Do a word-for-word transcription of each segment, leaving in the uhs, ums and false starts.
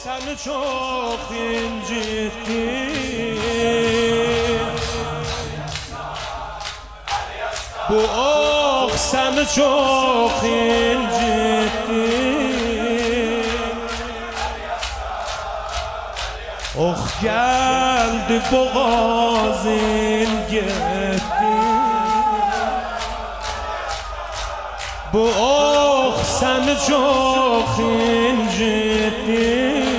Seni çok incittim. Bu oh seni çok incittim. Oh geldi boğazın gitti. Bu oh seni çok incittim.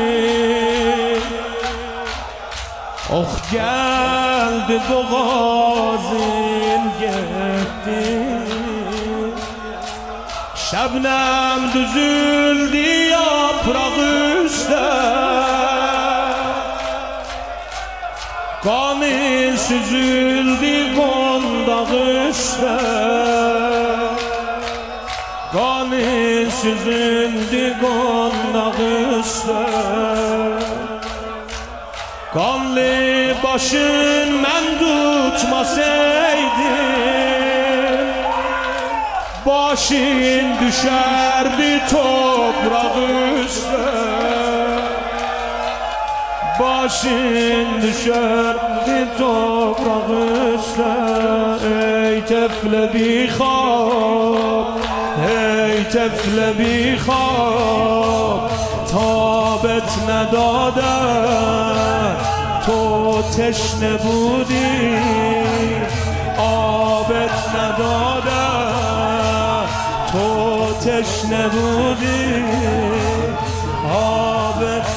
Oh geldi boğazın gitti. Şebnem düzüldü yaprak üstte. Kanı süzüldü kondak üstte. Kanı süzüldü kondak üstte. Kanlı başın mən tutmasaydım, başın düşerdi toprak üstə. Başın düşerdi toprak üstə. Ey tefle bir خواب، ey tefle bir خواب، تابت ندادن. تو تشنه بودی آبت ندادن. تو تشنه بودی آبت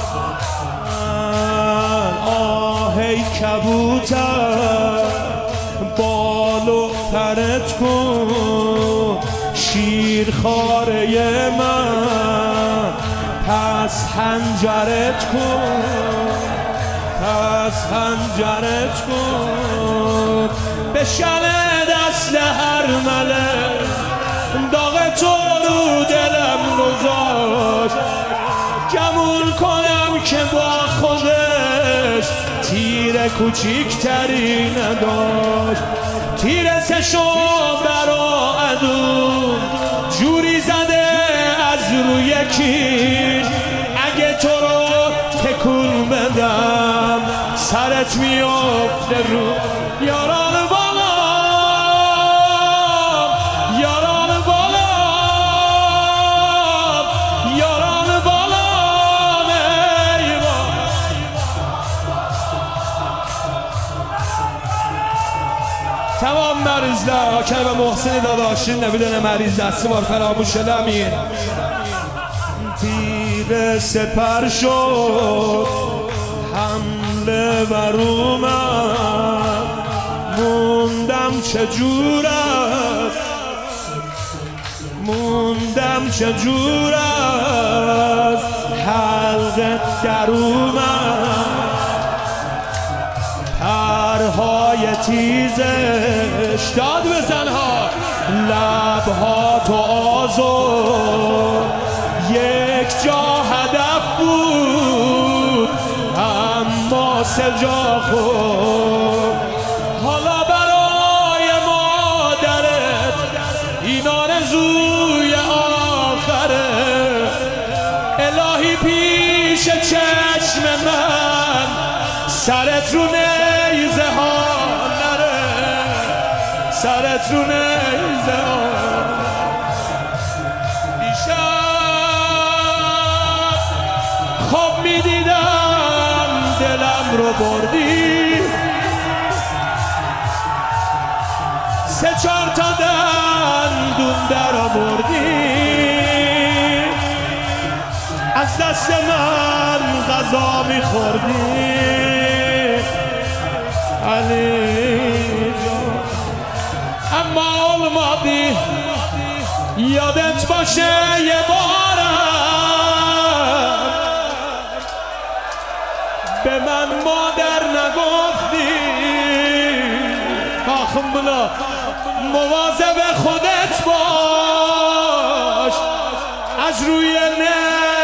ندادن. آه ای کبوتر بال و پرت کن، شیرخواره من پس حنجرت کن، پس حنجرت کن. بشکنه دست هر ملک، داغ تو رو دلم گذاشت. گمون کنم که با خودش تیر کوچیکتری نداشت. تیر سشم برا عدو جوری زده از روی کیش. اگه تو رو تکون بدم سرت میافته رو. یاران بالام، یاران بالام، یاران بالام. ای بابا تمام مریض‌ها کرم محسن داداشین نمیدونه مریض دستی بار فراموش شدمین. تیر سپر شد حمله بر اومد، موندم چجور است، موندم چجور است. حلقت در اومد، پرهای تیزش داد بزنها، لبها تو آزر. یک جا هدف بود اما سه جا خود. حالا برای مادرت این آرزوی آخره. الهی پیش چشم من سرت رو نیزه ها نره، سرت رو نیزه ها. خواب می دیدم دلم رو بردی، سه چار تا دندون در آوردی. از دست من غذا می خوردی علی جان. اما olmadı یادت باشه یه بارم به من مادر نگفتی. آخم بلا مواظب خودت باش، از روی نه